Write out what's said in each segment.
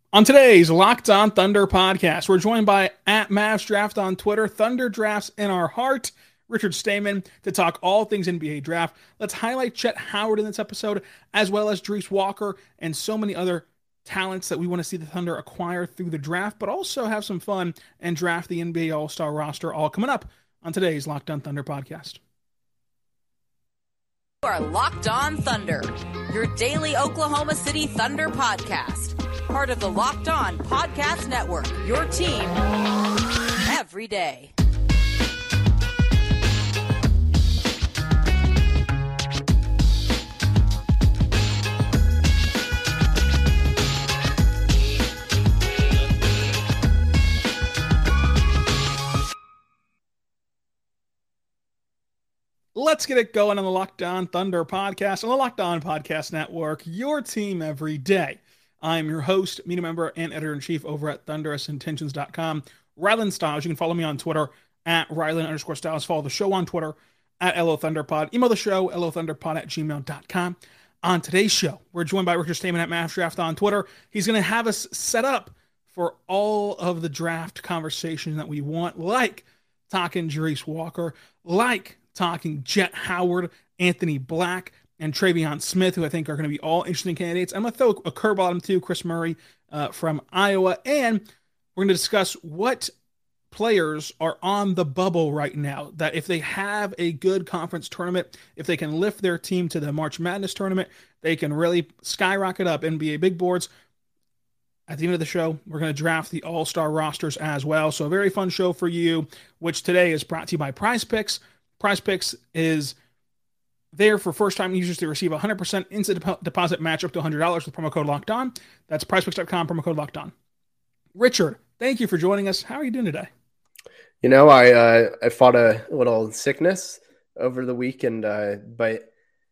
On today's Locked On Thunder podcast, we're joined by @MavsDraft on Twitter, Thunder Drafts in our heart, Richard Stayman, to talk all things NBA draft. Let's highlight Chet Howard in this episode, as well as Jarace Walker and so many other talents that we want to see the Thunder acquire through the draft, but also have some fun and draft the NBA All-Star roster, all coming up on today's Locked On Thunder podcast. You are Locked On Thunder, your daily Oklahoma City Thunder podcast. Part of the Locked On Podcast Network, your team every day. Let's get it going on the Locked On Thunder podcast on the Locked On Podcast Network, your team every day. I'm your host, media member, and editor-in-chief over at thunderousintentions.com, Rylan Stiles. You can follow me on Twitter at Rylan_Stiles. Follow the show on Twitter at LOThunderPod. Email the show, LOThunderPod@gmail.com. On today's show, we're joined by Richard Stayman at MavsDraft on Twitter. He's going to have us set up for all of the draft conversation that we want, like talking Jarace Walker, like talking Chet Howard, Anthony Black, and Travion Smith, who I think are going to be all interesting candidates. I'm going to throw a curveball at him too, Chris Murray from Iowa. And we're going to discuss what players are on the bubble right now, that if they have a good conference tournament, if they can lift their team to the March Madness tournament, they can really skyrocket up NBA big boards. At the end of the show, we're going to draft the all-star rosters as well. So a very fun show for you, which today is brought to you by Prize Picks. Prize Picks is there for first-time users to receive a 100% instant deposit match up to $100 with promo code Locked On. That's prizepicks.com, promo code Locked On. Richard, thank you for joining us. How are you doing today? You know, I fought a little sickness over the weekend, but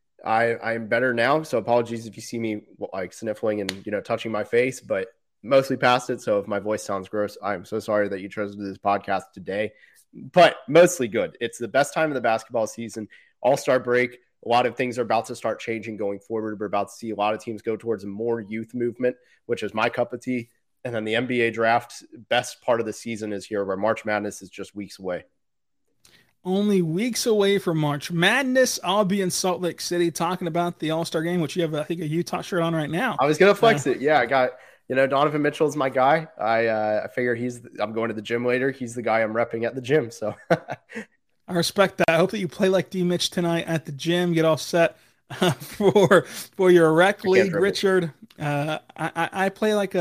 I'm better now. So apologies if you see me like sniffling and touching my face, but mostly past it. So if my voice sounds gross, I'm so sorry that you chose to do this podcast today. But mostly good. It's the best time of the basketball season. All-Star break. A lot of things are about to start changing going forward. We're about to see a lot of teams go towards a more youth movement, which is my cup of tea. And then the NBA draft, best part of the season is here, where March Madness is just weeks away. Only weeks away from March Madness. I'll be in Salt Lake City talking about the All-Star game, which you have, I think, a Utah shirt on right now. I was going to flex it. Yeah, I got, Donovan Mitchell is my guy. I figure I'm going to the gym later. He's the guy I'm repping at the gym. So I respect that. I hope that you play like D Mitch tonight at the gym, get all set for your rec league, Richard. I play like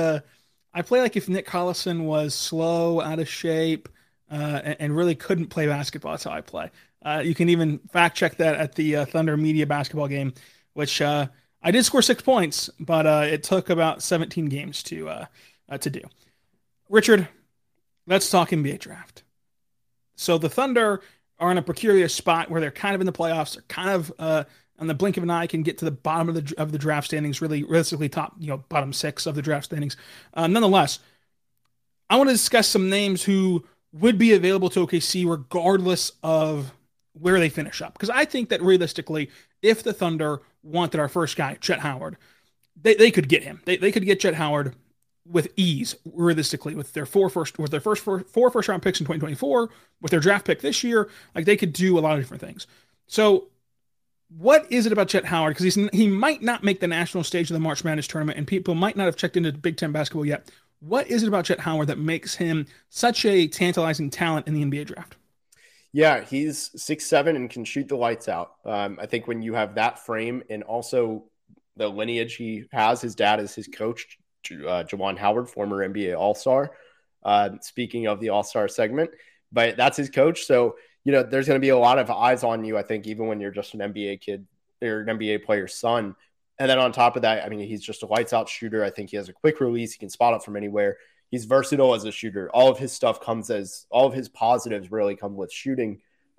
if Nick Collison was slow, out of shape, and really couldn't play basketball. That's how I play. You can even fact check that at the Thunder Media basketball game, which I did score 6 points, but it took about 17 games to do. Richard, let's talk NBA draft. So the Thunder are in a peculiar spot where they're kind of in the playoffs. They're kind of on the blink of an eye can get to the bottom of the draft standings, really realistically top, bottom 6 of the draft standings. Nonetheless, I want to discuss some names who would be available to OKC regardless of where they finish up. Because I think that realistically, if the Thunder wanted our first guy, Chet Howard, they could get him. They could get Chet Howard with ease, realistically, with their four first round picks in 2024, with their draft pick this year. Like, they could do a lot of different things. So what is it about Chet Howard? Because he might not make the national stage of the March Madness tournament, and people might not have checked into Big Ten basketball yet. What is it about Chet Howard that makes him such a tantalizing talent in the NBA draft? Yeah, he's 6'7" and can shoot the lights out. I think when you have that frame and also the lineage he has, his dad is his coach, Juwan Howard, former NBA All-Star. Speaking of the All-Star segment, but that's his coach. So, there's going to be a lot of eyes on you, I think, even when you're just an NBA kid or an NBA player's son. And then on top of that, I mean, he's just a lights out shooter. I think he has a quick release. He can spot up from anywhere. He's versatile as a shooter. All of his positives really come with shooting.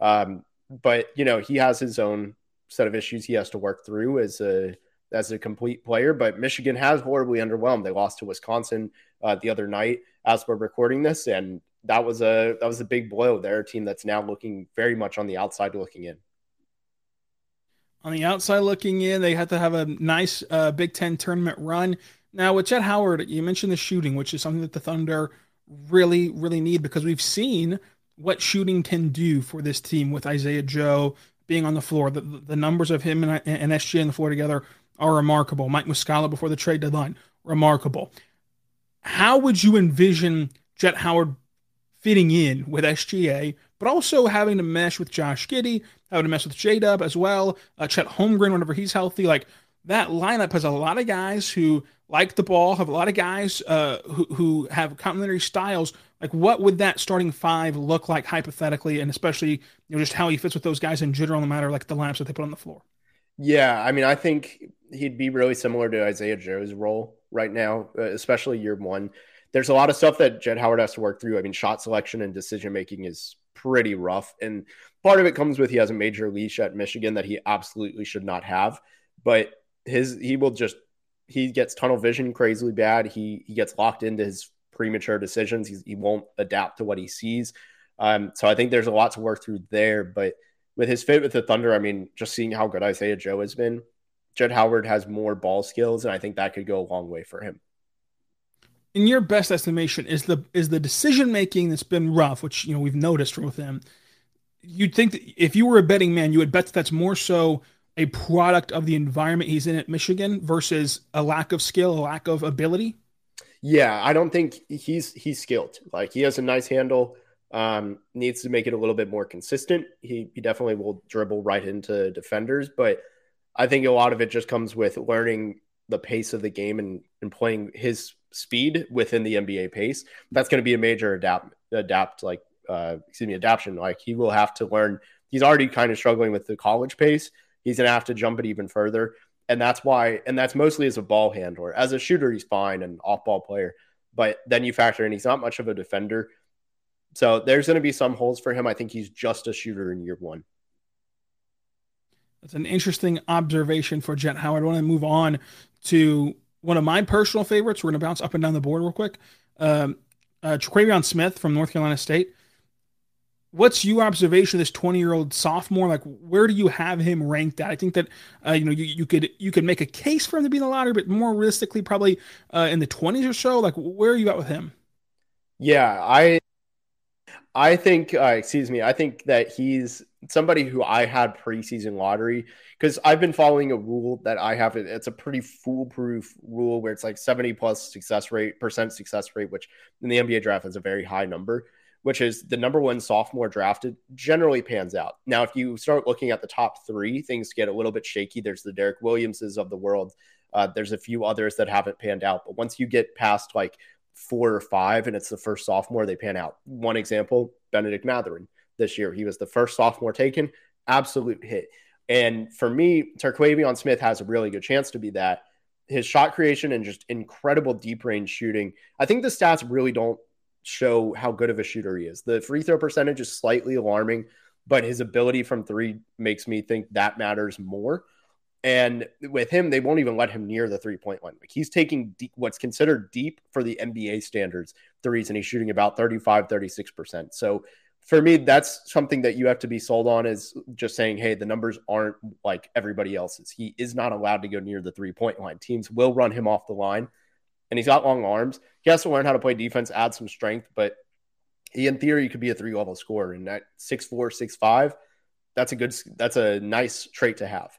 But, he has his own set of issues he has to work through as a complete player. But Michigan has horribly underwhelmed. They lost to Wisconsin the other night as we're recording this. And that was a big blow. They're a team that's now looking very much on the outside looking in. On the outside looking in, they had to have a nice Big Ten tournament run. Now with Chet Howard, you mentioned the shooting, which is something that the Thunder really, really need because we've seen what shooting can do for this team with Isaiah Joe being on the floor. The numbers of him and SGA on the floor together are remarkable. Mike Muscala before the trade deadline, remarkable. How would you envision Chet Howard fitting in with SGA, but also having to mesh with Josh Giddey, having to mesh with J-Dub as well, Chet Holmgren whenever he's healthy? Like, that lineup has a lot of guys who like the ball, have a lot of guys who have complementary styles. Like, what would that starting five look like hypothetically, and especially just how he fits with those guys in general, no matter like the lineups that they put on the floor? Yeah, I mean, I think he'd be really similar to Isaiah Joe's role right now, especially year one. There's a lot of stuff that Jett Howard has to work through. I mean, shot selection and decision making is pretty rough, and part of it comes with he has a major leash at Michigan that he absolutely should not have. But he gets tunnel vision crazily bad. He gets locked into his premature decisions. He won't adapt to what he sees. So I think there's a lot to work through there. But with his fit with the Thunder, I mean, just seeing how good Isaiah Joe has been, Jett Howard has more ball skills, and I think that could go a long way for him. In your best estimation, is the decision making that's been rough, which we've noticed with him? You'd think that if you were a betting man, you would bet that's more so a product of the environment he's in at Michigan versus a lack of skill, a lack of ability. Yeah, I don't think he's skilled. Like, he has a nice handle. Needs to make it a little bit more consistent. He definitely will dribble right into defenders, but I think a lot of it just comes with learning the pace of the game and playing his speed within the NBA pace. That's going to be a major adaptation. Like, he will have to learn. He's already kind of struggling with the college pace. He's going to have to jump it even further. And that's mostly as a ball handler. As a shooter, he's fine, and off-ball player. But then you factor in he's not much of a defender. So there's going to be some holes for him. I think he's just a shooter in year one. That's an interesting observation for Jett Howard. I want to move on to one of my personal favorites. We're going to bounce up and down the board real quick. Traquavion Smith from North Carolina State. What's your observation of this 20-year-old sophomore? Like, where do you have him ranked at? I think that you could make a case for him to be in the lottery, but more realistically, probably in the 20s or so. Like, where are you at with him? Yeah, I think that he's somebody who I had preseason lottery, because I've been following a rule that I have. It's a pretty foolproof rule where it's like 70+ success rate, which in the NBA draft is a very high number, which is the number one sophomore drafted generally pans out. Now, if you start looking at the top three, things get a little bit shaky. There's the Derek Williamses of the world. There's a few others that haven't panned out. But once you get past like 4 or 5 and it's the first sophomore, they pan out. One example, Benedict Mathurin this year. He was the first sophomore taken, absolute hit. And for me, Terquavion Smith has a really good chance to be that. His shot creation and just incredible deep range shooting. I think the stats really don't show how good of a shooter he is. The free throw percentage is slightly alarming, but his ability from three makes me think that matters more. And with him, they won't even let him near the 3-point line. Like, he's taking what's considered deep for the NBA standards threes, and he's shooting about 35-36%. So for me, that's something that you have to be sold on, is just saying, hey, the numbers aren't like everybody else's. He is not allowed to go near the 3-point line. Teams will run him off the line, and he's got long arms. He has to learn how to play defense, add some strength, but he, in theory, could be a 3-level scorer. And at 6'4", 6'5", that's a nice trait to have.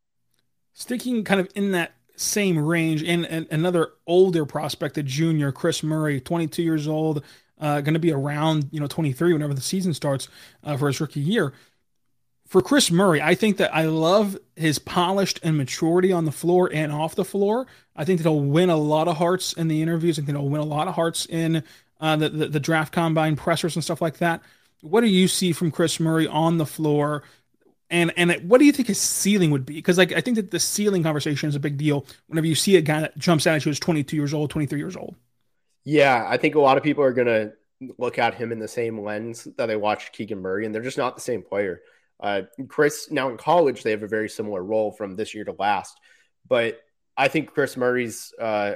Sticking kind of in that same range, and another older prospect, a junior, Kris Murray, 22 years old, going to be around 23 whenever the season starts for his rookie year. For Kris Murray, I think that I love his polished and maturity on the floor and off the floor. I think that he'll win a lot of hearts in the interviews. I think he'll win a lot of hearts in the draft combine pressers and stuff like that. What do you see from Kris Murray on the floor? And what do you think his ceiling would be? Because I think that the ceiling conversation is a big deal whenever you see a guy that jumps out at you who's 22 years old, 23 years old. Yeah, I think a lot of people are going to look at him in the same lens that they watched Keegan Murray, and they're just not the same player. Kris, now in college, they have a very similar role from this year to last. But I think Keegan Murray's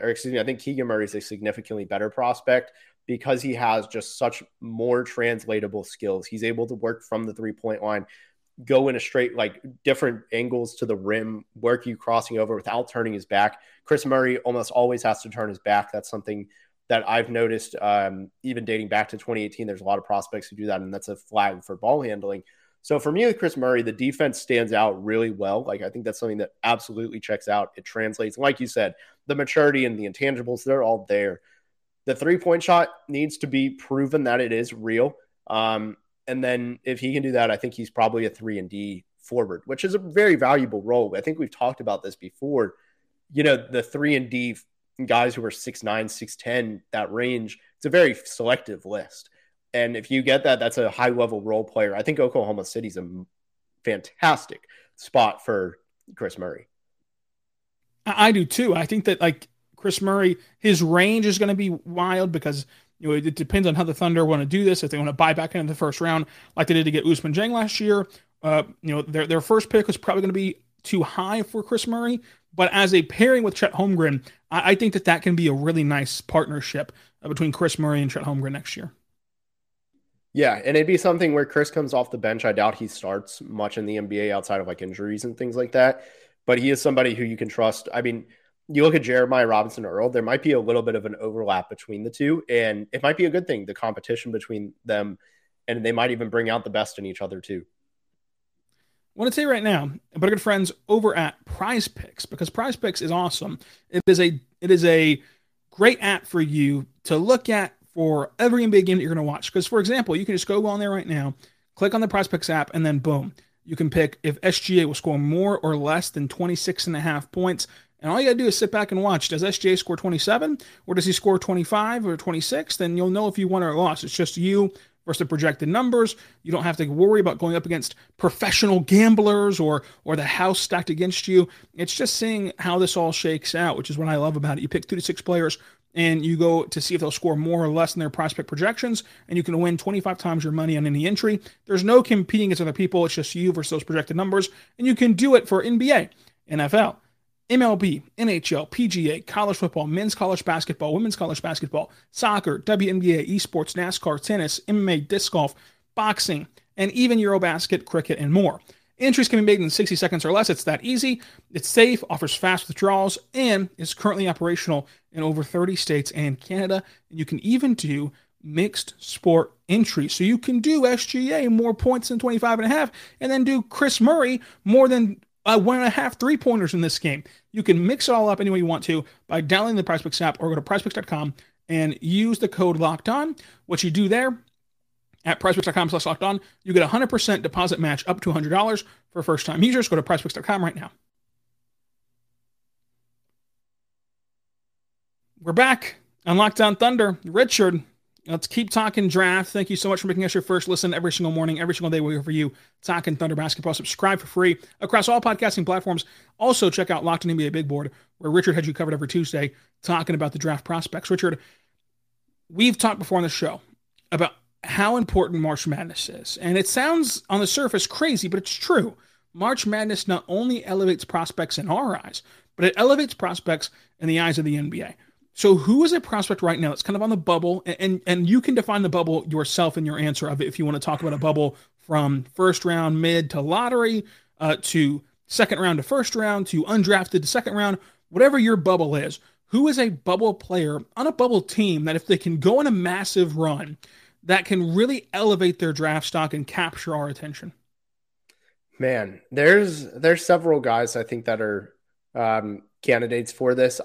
a significantly better prospect because he has just such more translatable skills. He's able to work from the 3-point line. go in a straight, like different angles to the rim, work you crossing over without turning his back. Chris Murray almost always has to turn his back. That's something that I've noticed, even dating back to 2018. There's a lot of prospects who do that, and that's a flag for ball handling. So for me with Chris Murray, the defense stands out really well. Like, I think that's something that absolutely checks out. It translates. Like you said, the maturity and the intangibles, they're all there. The 3-point shot needs to be proven that it is real. And then if he can do that, I think he's probably a 3-and-D forward, which is a very valuable role. I think we've talked about this before. The 3-and-D guys who are 6'9", 6'10", that range, it's a very selective list. And if you get that, that's a high-level role player. I think Oklahoma City's a fantastic spot for Chris Murray. I do too. I think that, like, Chris Murray, his range is going to be wild because it depends on how the Thunder want to do this. If they want to buy back into the first round, like they did to get Ousmane Dieng last year, their first pick was probably going to be too high for Chris Murray. But as a pairing with Chet Holmgren, I think that can be a really nice partnership between Chris Murray and Chet Holmgren next year. Yeah, and it'd be something where Chris comes off the bench. I doubt he starts much in the NBA outside of like injuries and things like that. But he is somebody who you can trust. I mean, you look at Jeremiah Robinson Earl, there might be a little bit of an overlap between the two, and it might be a good thing, the competition between them, and they might even bring out the best in each other too. I want to tell you right now about our good friends over at Prize Picks, because Prize Picks is awesome. It is a great app for you to look at for every NBA game that you're going to watch. Because, for example, you can just go on there right now, click on the Prize Picks app, and then boom, you can pick if SGA will score more or less than 26.5 points. And all you got to do is sit back and watch. Does SGA score 27, or does he score 25 or 26? Then you'll know if you won or lost. It's just you versus the projected numbers. You don't have to worry about going up against professional gamblers or the house stacked against you. It's just seeing how this all shakes out, which is what I love about it. You pick 2 to 6 players, and you go to see if they'll score more or less than their prospect projections, and you can win 25 times your money on any entry. There's no competing against other people. It's just you versus those projected numbers, and you can do it for NBA, NFL, MLB, NHL, PGA, college football, men's college basketball, women's college basketball, soccer, WNBA, esports, NASCAR, tennis, MMA, disc golf, boxing, and even Eurobasket, cricket, and more. Entries can be made in 60 seconds or less. It's that easy. It's safe, offers fast withdrawals, and is currently operational in over 30 states and Canada. And you can even do mixed sport entries. So you can do SGA more points than 25.5, and then do Chris Murray more than 1.5 3-pointers in this game. You can mix it all up any way you want to by downloading the PrizePicks app or go to prizepicks.com and use the code LOCKEDON. What you do there at prizepicks.com/lockedon, you get a 100% deposit match up to $100 for first-time users. Go to prizepicks.com right now. We're back on Locked On Thunder. Richard, let's keep talking draft. Thank you so much for making us your first listen every single morning, every single day. We're here for you, talking Thunder basketball. Subscribe for free across all podcasting platforms. Also, check out Locked On NBA Big Board, where Richard had you covered every Tuesday, talking about the draft prospects. Richard, we've talked before on the show about how important March Madness is. And it sounds on the surface crazy, but it's true. March Madness not only elevates prospects in our eyes, but it elevates prospects in the eyes of the NBA. So who is a prospect right now that's kind of on the bubble? And you can define the bubble yourself in your answer of it if you want to talk about a bubble from first round, mid to lottery, to second round to first round, to undrafted to second round, whatever your bubble is. Who is a bubble player on a bubble team that if they can go on a massive run, that can really elevate their draft stock and capture our attention? Man, there's several guys I think that are candidates for this.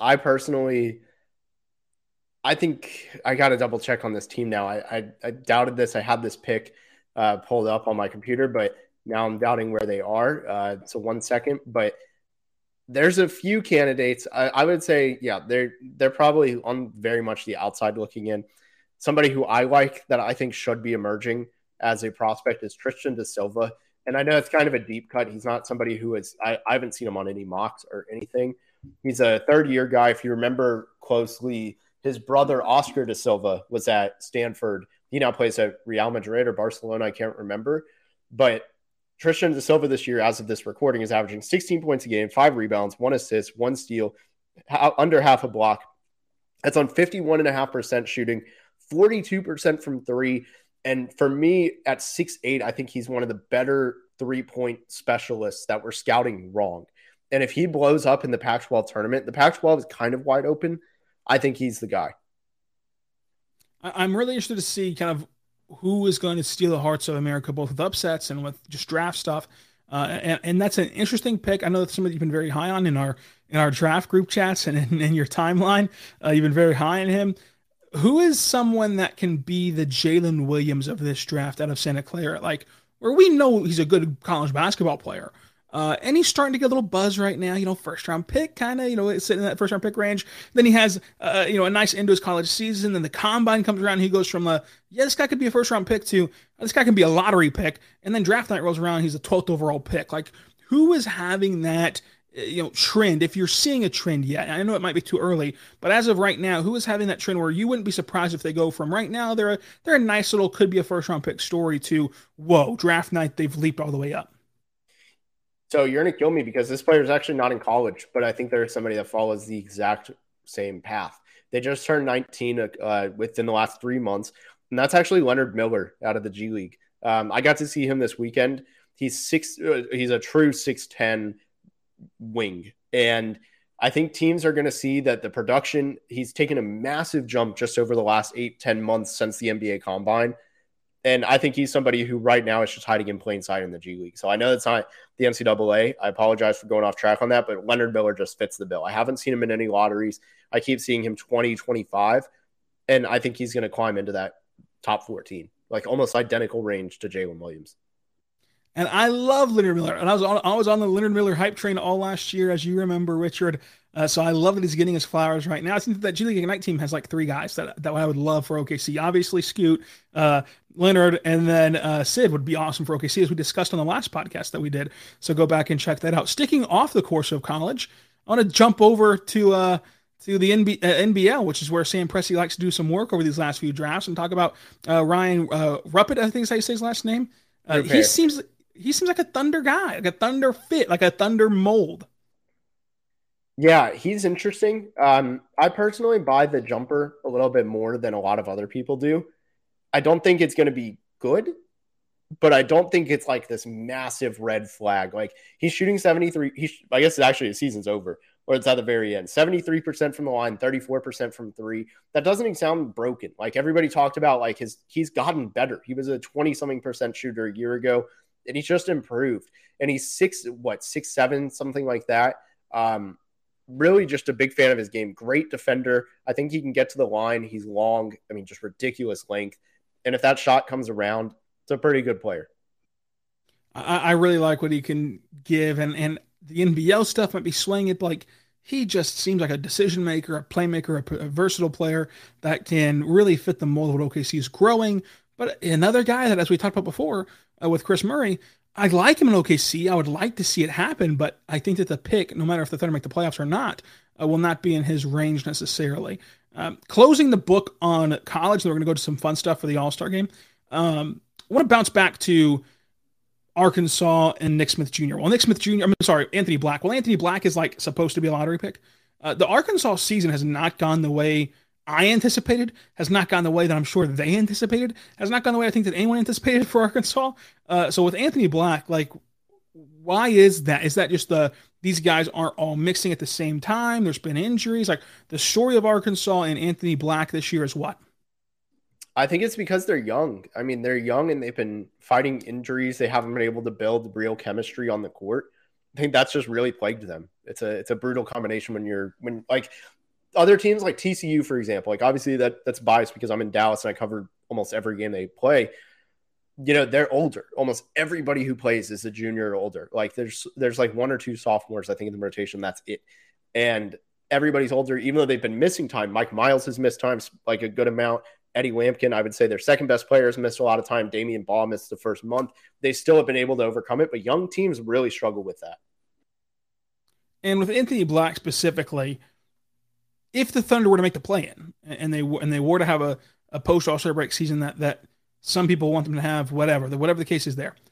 I think I got to double check on this team now. I doubted this. I had this pick pulled up on my computer, but now I'm doubting where they are. So 1 second, but there's a few candidates. I would say, yeah, they're probably on very much the outside looking in. Somebody who I like that I think should be emerging as a prospect is Tristan da Silva. And I know it's kind of a deep cut. He's not somebody who is, I haven't seen him on any mocks or anything. He's a third-year guy. If you remember closely, his brother, Oscar da Silva, was at Stanford. He now plays at Real Madrid or Barcelona. I can't remember. But Tristan da Silva this year, as of this recording, is averaging 16 points a game, 5 rebounds, 1 assist, 1 steal, under half a block. That's on 51.5% shooting, 42% from 3. And for me, at 6'8", I think he's one of the better 3-point specialists that were scouting wrong. And if he blows up in the Pac-12 tournament, the Pac-12 is kind of wide open. I think he's the guy. I'm really interested to see kind of who is going to steal the hearts of America, both with upsets and with just draft stuff. And that's an interesting pick. I know that's somebody you've been very high on in our draft group chats and in your timeline. You've been very high on him. Who is someone that can be the Jalen Williams of this draft out of Santa Clara? Like, where we know he's a good college basketball player. And he's starting to get a little buzz right now, first round pick, kind of, sitting in that first round pick range. Then he has, a nice end to his college season. Then the combine comes around. And he goes from, this guy could be a first round pick to, this guy can be a lottery pick. And then draft night rolls around. He's a 12th overall pick. Like, who is having that, trend? If you're seeing a trend yet, I know it might be too early, but as of right now, who is having that trend where you wouldn't be surprised if they go from right now, they're a nice little, could be a first round pick story to, whoa, draft night, they've leaped all the way up. So you're going to kill me because this player is actually not in college, but I think there's somebody that follows the exact same path. They just turned 19 within the last 3 months, and that's actually Leonard Miller out of the G League. I got to see him this weekend. He's a true 6'10" wing, and I think teams are going to see that the production, he's taken a massive jump just over the last 8-10 months since the NBA Combine. And I think he's somebody who right now is just hiding in plain sight in the G League. So I know it's not the NCAA. I apologize for going off track on that, but Leonard Miller just fits the bill. I haven't seen him in any lotteries. I keep seeing him 20, 25, and I think he's going to climb into that top 14, like almost identical range to Jalen Williams. And I love Leonard Miller. And I was on the Leonard Miller hype train all last year, as you remember, Richard. So I love that he's getting his flowers right now. I think that G League Ignite team has like 3 guys that I would love for OKC. Obviously, Scoot, Leonard, and then Sid would be awesome for OKC, as we discussed on the last podcast that we did. So go back and check that out. Sticking off the course of college, I want to jump over to the NBL, which is where Sam Presti likes to do some work over these last few drafts, and talk about Ryan Ruppert, I think is how you say his last name. He seems like a Thunder guy, like a Thunder fit, like a Thunder mold. Yeah, he's interesting. I personally buy the jumper a little bit more than a lot of other people do. I don't think it's going to be good, but I don't think it's like this massive red flag. Like, he's shooting 73. I guess actually his season's over, or it's at the very end. 73% from the line, 34% from 3. That doesn't even sound broken. Like, everybody talked about, like, he's gotten better. He was a 20-something% shooter a year ago, and he's just improved. And he's 6'7", something like that. Really just a big fan of his game. Great defender. I think he can get to the line. He's long. I mean, just ridiculous length. And if that shot comes around, it's a pretty good player. I really like what he can give. And the NBL stuff might be swaying it, like, he just seems like a decision maker, a playmaker, a versatile player that can really fit the mold of what OKC is growing. But another guy that, as we talked about before with Chris Murray, I like him in OKC. I would like to see it happen, but I think that the pick, no matter if the Thunder make the playoffs or not, will not be in his range necessarily. Closing the book on college, we're going to go to some fun stuff for the All-Star game. I want to bounce back to Arkansas and Nick Smith Jr. Anthony Black. Well, Anthony Black is like supposed to be a lottery pick. The Arkansas season has not gone the way I anticipated, has not gone the way that I'm sure they anticipated, has not gone the way I think that anyone anticipated for Arkansas. So with Anthony Black, like, why is that? Is that just these guys aren't all mixing at the same time? There's been injuries. Like, the story of Arkansas and Anthony Black this year is what? I think it's because they're young. I mean, they're young and they've been fighting injuries. They haven't been able to build real chemistry on the court. I think that's just really plagued them. It's a brutal combination when like other teams like TCU, for example. Like, obviously that's biased because I'm in Dallas and I cover almost every game they play. They're older. Almost everybody who plays is a junior or older. Like, there's like 1 or 2 sophomores, I think, in the rotation. That's it. And everybody's older, even though they've been missing time. Mike Miles has missed time, like, a good amount. Eddie Lampkin, I would say their second best player, has missed a lot of time. Damian Baugh missed the first month. They still have been able to overcome it, but young teams really struggle with that. And with Anthony Black specifically, if the Thunder were to make the play-in and they were to have a post All-Star break season that some people want them to have, whatever the case is there,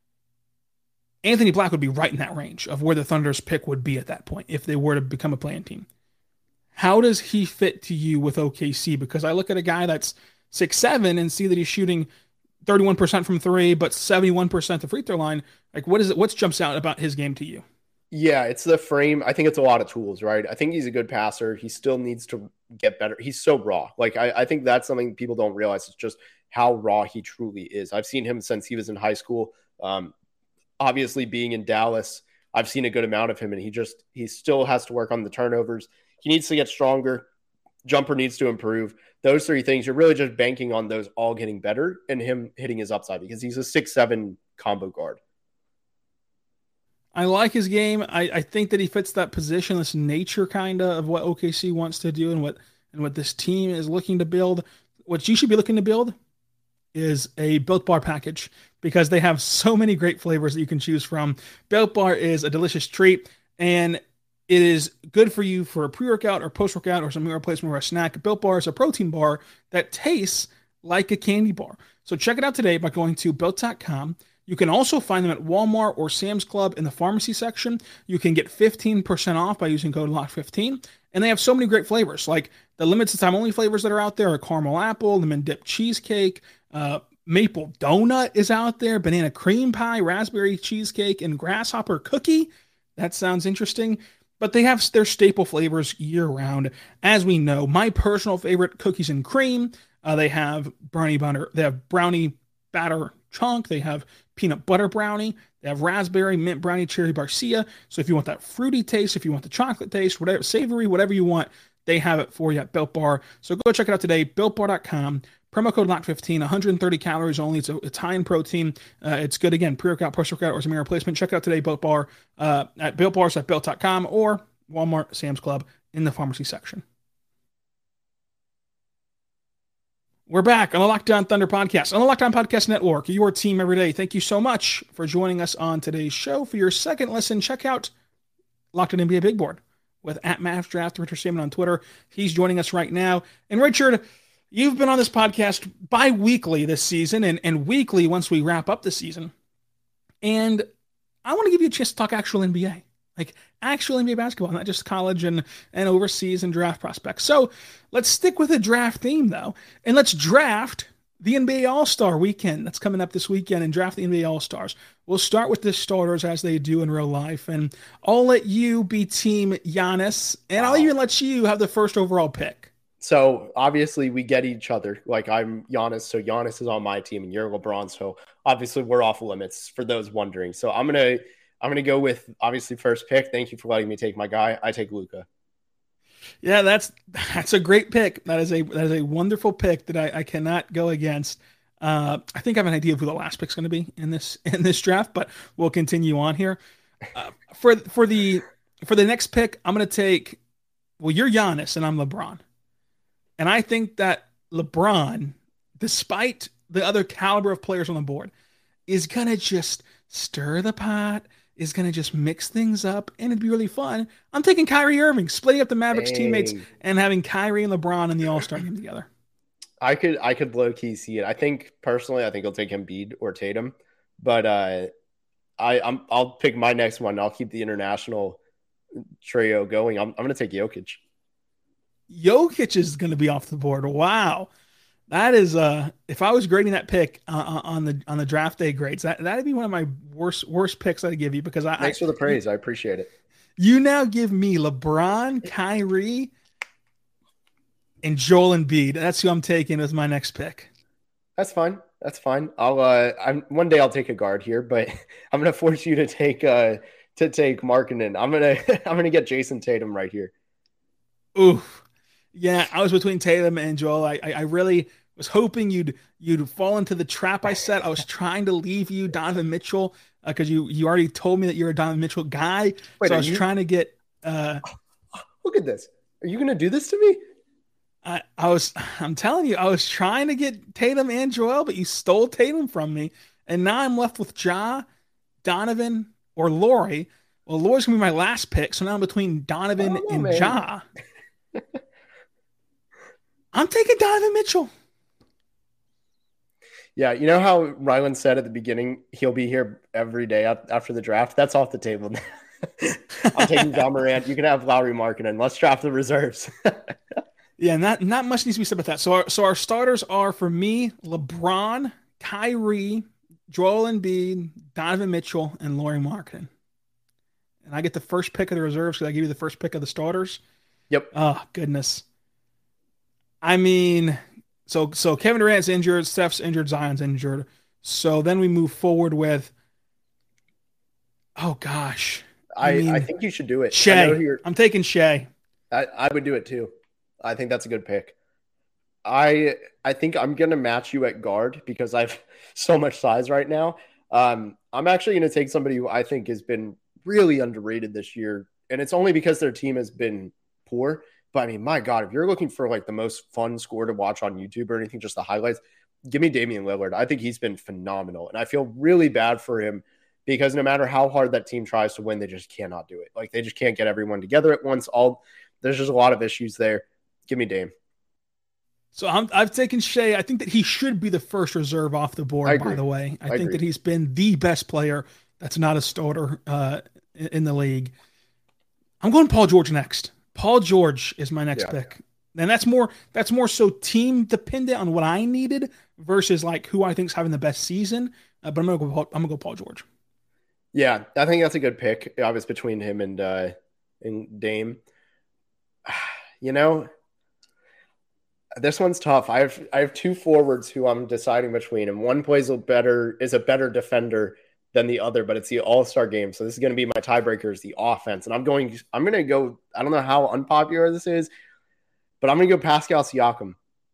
Anthony Black would be right in that range of where the Thunder's pick would be at that point if they were to become a play-in team. How does he fit to you with OKC? Because I look at a guy that's 6'7" and see that he's shooting 31% from three, but 71% the free throw line. Like, what is it? What jumps out about his game to you? Yeah, it's the frame. I think it's a lot of tools, right? I think he's a good passer. He still needs to get better. He's so raw. Like, I think that's something people don't realize. It's just how raw he truly is. I've seen him since he was in high school. Obviously, being in Dallas, I've seen a good amount of him, and he still has to work on the turnovers. He needs to get stronger. Jumper needs to improve. Those three things, you're really just banking on those all getting better and him hitting his upside because he's a 6'7" combo guard. I like his game. I think that he fits that positionless nature kind of what OKC wants to do and what this team is looking to build. What you should be looking to build is a Built Bar package because they have so many great flavors that you can choose from. Built Bar is a delicious treat, and it is good for you for a pre-workout or post-workout or some meal replacement or a snack. Built Bar is a protein bar that tastes like a candy bar. So check it out today by going to Built.com. You can also find them at Walmart or Sam's Club in the pharmacy section. You can get 15% off by using code LOCK15. And they have so many great flavors. Like the limited time only flavors that are out there are caramel apple, lemon dip cheesecake, maple donut is out there, banana cream pie, raspberry cheesecake, and grasshopper cookie. That sounds interesting. But they have their staple flavors year round. As we know, my personal favorite, cookies and cream. They have brownie butter. They have brownie batter chunk. They have peanut butter brownie. They have raspberry, mint brownie, cherry barcia. So if you want that fruity taste, if you want the chocolate taste, whatever, savory, whatever you want, they have it for you at Built Bar. So go check it out today, BuiltBar.com. Promo code LOCK15, 130 calories only. It's high in protein. It's good, again, pre-workout, post-workout, or some meal replacement. Check it out today, Built Bar, at Built Bars at Built.com or Walmart, Sam's Club in the pharmacy section. We're back on the Locked On Thunder podcast, on the Locked On Podcast Network, your team every day. Thank you so much for joining us on today's show. For your second listen, check out Locked On NBA Big Board with @MavsDraft, Richard Stayman on Twitter. He's joining us right now. And Richard, you've been on this podcast bi-weekly this season and weekly once we wrap up the season. And I want to give you a chance to talk actual NBA. Like actual NBA basketball, not just college and overseas and draft prospects. So let's stick with the draft theme, though, and let's draft the NBA All-Star weekend that's coming up this weekend and draft the NBA All-Stars. We'll start with the starters as they do in real life, and I'll let you be Team Giannis, and I'll even let you have the first overall pick. So obviously we get each other. Like I'm Giannis, so Giannis is on my team, and you're LeBron. So obviously we're off limits for those wondering. So I'm gonna go with obviously first pick. Thank you for letting me take my guy. I take Luka. Yeah, that's a great pick. That is a wonderful pick that I cannot go against. I think I have an idea of who the last pick's going to be in this draft, but we'll continue on here. For the next pick, I'm going to take. Well, you're Giannis and I'm LeBron, and I think that LeBron, despite the other caliber of players on the board, is going to just stir the pot. Is going to just mix things up, and it'd be really fun. I'm taking Kyrie Irving, splitting up the Mavericks teammates, and having Kyrie and LeBron in the All-Star game together. I could low-key see it. I think I'll take Embiid or Tatum, but I'll pick my next one. I'll keep the international trio going. I'm going to take Jokic. Jokic is going to be off the board. Wow. That is, if I was grading that pick on the draft day grades, that'd be one of my worst picks I'd give you because thanks for the praise. I appreciate it. You now give me LeBron, Kyrie, and Joel Embiid. That's who I'm taking as my next pick. That's fine. One day I'll take a guard here, but I'm gonna force you to take Markkanen. I'm gonna get Jason Tatum right here. Oof. Yeah, I was between Tatum and Joel. I really was hoping you'd fall into the trap I set. I was trying to leave you Donovan Mitchell because you already told me that you're a Donovan Mitchell guy. Wait, so I was trying to get. Look at this. Are you going to do this to me? I'm telling you, I was trying to get Tatum and Joel, but you stole Tatum from me, and now I'm left with Ja, Donovan, or Laurie. Well, Laurie's gonna be my last pick, so now I'm between Donovan and man. Ja. I'm taking Donovan Mitchell. Yeah, you know how Rylan said at the beginning he'll be here every day after the draft? That's off the table now. I'm taking John Morant. You can have Lauri Markkanen. Let's draft the reserves. Yeah, not much needs to be said about that. So our starters are, for me, LeBron, Kyrie, Joel Embiid, Donovan Mitchell, and Lauri Markkanen. And I get the first pick of the reserves because I give you the first pick of the starters. Yep. Oh, goodness. I mean, so Kevin Durant's injured, Steph's injured, Zion's injured. So then we move forward with, oh gosh. I think you should do it. Shea. I'm taking Shea. I would do it too. I think that's a good pick. I think I'm going to match you at guard because I have so much size right now. I'm actually going to take somebody who I think has been really underrated this year. And it's only because their team has been poor. But I mean, my God, if you're looking for like the most fun score to watch on YouTube or anything, just the highlights, give me Damian Lillard. I think he's been phenomenal. And I feel really bad for him because no matter how hard that team tries to win, they just cannot do it. Like they just can't get everyone together at once. There's just a lot of issues there. Give me Dame. So I've taken Shea. I think that he should be the first reserve off the board, by the way. I think that he's been the best player that's not a starter in the league. I'm going Paul George next. Paul George is my next pick. And that's more so team dependent on what I needed versus like who I think is having the best season. But I'm gonna go Paul George. Yeah, I think that's a good pick. I was between him and Dame. You know, this one's tough. I have two forwards who I'm deciding between, and one is a better defender than the other, but it's the All-Star game. So this is going to be my tiebreaker is the offense. And I'm going to go, I don't know how unpopular this is, but I'm going to go Pascal Siakam.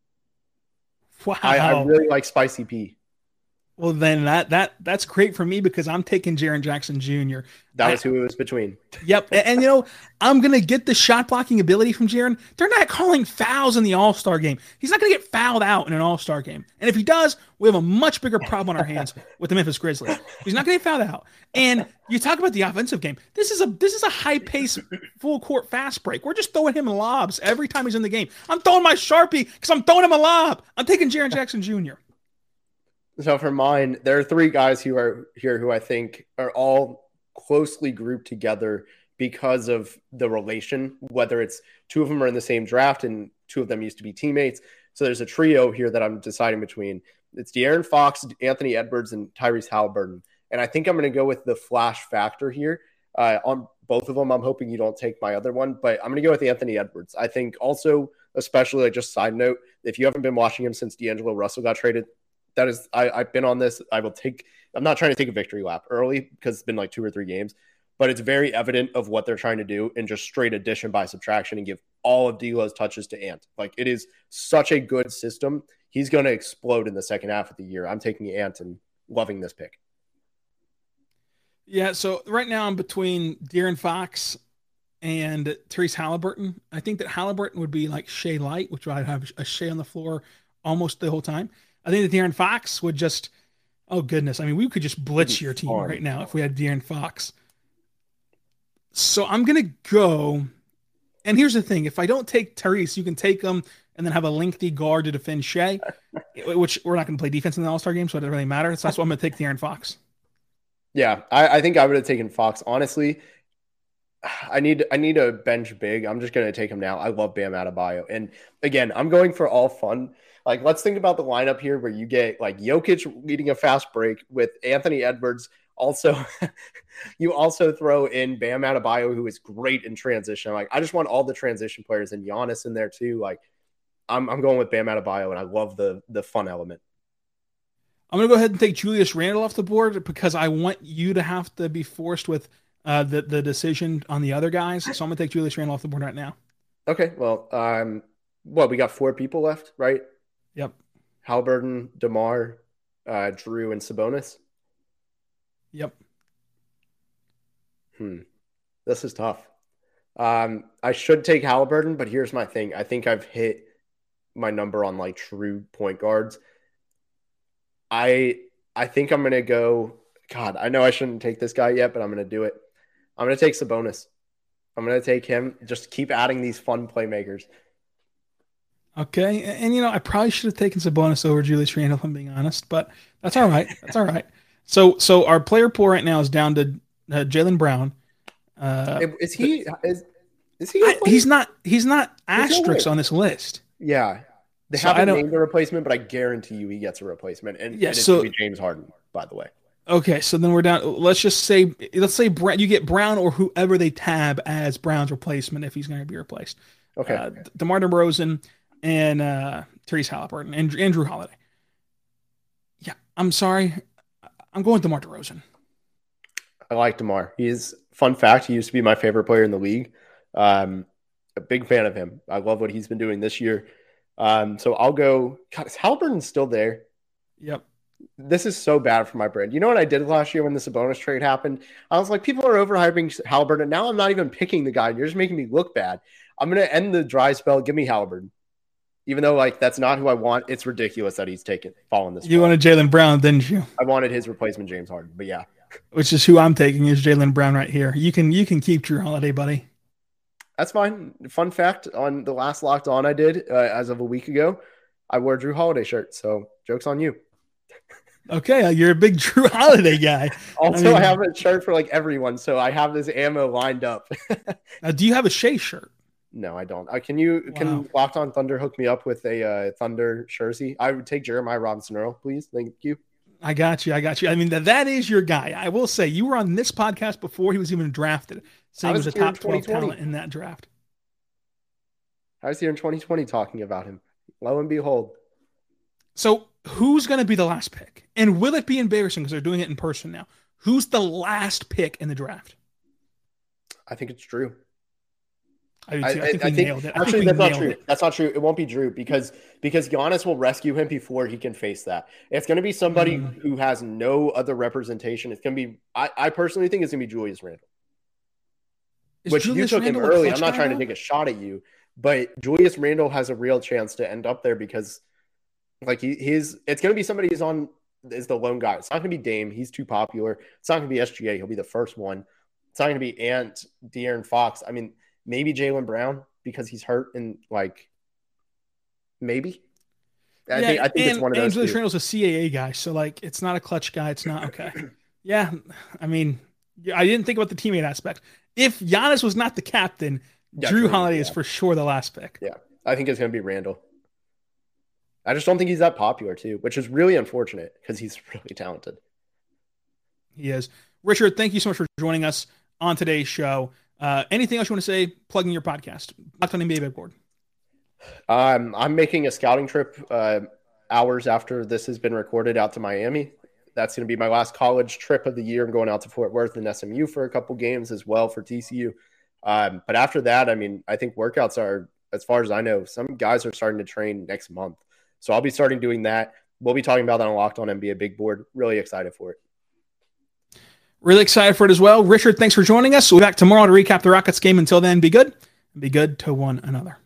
Wow. I really like Spicy P. Well, then that's great for me because I'm taking Jaren Jackson Jr. That was who it was between. Yep. And you know, I'm going to get the shot blocking ability from Jaren. They're not calling fouls in the All-Star game. He's not going to get fouled out in an All-Star game. And if he does, we have a much bigger problem on our hands with the Memphis Grizzlies. He's not going to get fouled out. And you talk about the offensive game. This is a high-pace, full-court fast break. We're just throwing him lobs every time he's in the game. I'm throwing my Sharpie because I'm throwing him a lob. I'm taking Jaren Jackson Jr. So for mine, there are three guys who are here who I think are all closely grouped together because of the relation, whether it's two of them are in the same draft and two of them used to be teammates. So there's a trio here that I'm deciding between. It's De'Aaron Fox, Anthony Edwards, and Tyrese Halliburton. And I think I'm going to go with the flash factor here on both of them. I'm hoping you don't take my other one, but I'm going to go with Anthony Edwards. I think also, especially like just side note, if you haven't been watching him since D'Angelo Russell got traded, that is, I've been on this. I'm not trying to take a victory lap early because it's been like 2 or 3 games, but it's very evident of what they're trying to do and just straight addition by subtraction and give all of D'Lo's touches to Ant. Like it is such a good system. He's going to explode in the second half of the year. I'm taking Ant and loving this pick. Yeah. So right now I'm between De'Aaron Fox and Tyrese Halliburton. I think that Halliburton would be like Shea Light, which I'd have a Shea on the floor almost the whole time. I think that De'Aaron Fox would just, oh goodness. I mean, we could just blitz your team right now if we had De'Aaron Fox. So I'm going to go, and here's the thing. If I don't take Tyrese, you can take him and then have a lengthy guard to defend Shea, which we're not going to play defense in the All-Star game, so it doesn't really matter. So that's why I'm going to take De'Aaron Fox. Yeah, I think I would have taken Fox. Honestly, I need a bench big. I'm just going to take him now. I love Bam Adebayo. And again, I'm going for all fun. Like, let's think about the lineup here where you get like Jokic leading a fast break with Anthony Edwards. Also, you also throw in Bam Adebayo, who is great in transition. Like, I just want all the transition players and Giannis in there too. Like, I'm going with Bam Adebayo, and I love the fun element. I'm going to go ahead and take Julius Randle off the board because I want you to have to be forced with the decision on the other guys. So I'm going to take Julius Randle off the board right now. Okay, well, we got 4 people left, right? Yep. Halliburton, DeMar, Drew, and Sabonis. Yep. This is tough. I should take Halliburton, but here's my thing. I think I've hit my number on like true point guards. I think I'm going to go, God, I know I shouldn't take this guy yet, but I'm going to do it. I'm going to take Sabonis. I'm going to take him. Just keep adding these fun playmakers. Okay. And, I probably should have taken Sabonis over Julius Randle, if I'm being honest, but that's all right. That's all right. So our player pool right now is down to Jaylen Brown. Is he? He's not asterisk on this list. Yeah. They haven't named a replacement, but I guarantee you he gets a replacement. And it's going to be James Harden, by the way. Okay, so then we're down. Let's say you get Brown or whoever they tab as Brown's replacement if he's going to be replaced. Okay. DeMar DeRozan and Tyrese Halliburton and Jrue Holiday. Yeah, I'm sorry. I'm going DeMar DeRozan. I like DeMar. Fun fact, he used to be my favorite player in the league. A big fan of him. I love what he's been doing this year. So I'll go. God, is Halliburton still there? Yep. This is so bad for my brand. You know what I did last year when the Sabonis trade happened? I was like, people are overhyping Halliburton. Now I'm not even picking the guy. You're just making me look bad. I'm going to end the dry spell. Give me Halliburton. Even though that's not who I want. It's ridiculous that he's fallen this. You wanted Jaylen Brown, didn't you? I wanted his replacement, James Harden. But yeah. Which is who I'm taking is Jaylen Brown right here. You can keep Jrue Holiday, buddy. That's fine. Fun fact, on the last Locked On I did as of a week ago, I wore a Jrue Holiday shirt. So joke's on you. Okay, you're a big Jrue Holiday guy. Also, I have a shirt for everyone, so I have this ammo lined up. Do you have a Shea shirt? No, I don't. Can Locked On Thunder hook me up with a Thunder jersey? I would take Jeremiah Robinson-Earl, please. Thank you. I got you. I mean, that is your guy. I will say, you were on this podcast before he was even drafted, saying he was a top 12 talent in that draft. I was here in 2020 talking about him. Lo and behold. So who's going to be the last pick? And will it be embarrassing because they're doing it in person now? Who's the last pick in the draft? I think it's Jrue. I think we nailed it. Actually, that's not true. That's not true. It won't be Jrue because Giannis will rescue him before he can face that. It's going to be somebody who has no other representation. It's going to be. I personally think it's going to be Julius Randle. Which you took him early. I'm not trying to take a shot at you, but Julius Randle has a real chance to end up there because, it's going to be somebody is the lone guy. It's not going to be Dame. He's too popular. It's not going to be SGA. He'll be the first one. It's not going to be Ant, De'Aaron Fox. I mean. Maybe Jaylen Brown because he's hurt and maybe. I think it's one of those. Julius Randle's a CAA guy, so it's not a clutch guy. It's not okay. Yeah, I mean, I didn't think about the teammate aspect. If Giannis was not the captain, Jrue Holiday is for sure the last pick. Yeah, I think it's going to be Randle. I just don't think he's that popular too, which is really unfortunate because he's really talented. He is. Richard, thank you so much for joining us on today's show. Anything else you want to say? Plugging your podcast, Locked On NBA Big Board. I'm making a scouting trip hours after this has been recorded out to Miami. That's going to be my last college trip of the year. I'm going out to Fort Worth and SMU for a couple games as well for TCU. But after that, I mean, I think workouts are, as far as I know, some guys are starting to train next month. So I'll be starting doing that. We'll be talking about that on Locked On NBA Big Board. Really excited for it. Really excited for it as well. Richard, thanks for joining us. We'll be back tomorrow to recap the Rockets game. Until then, be good and be good to one another.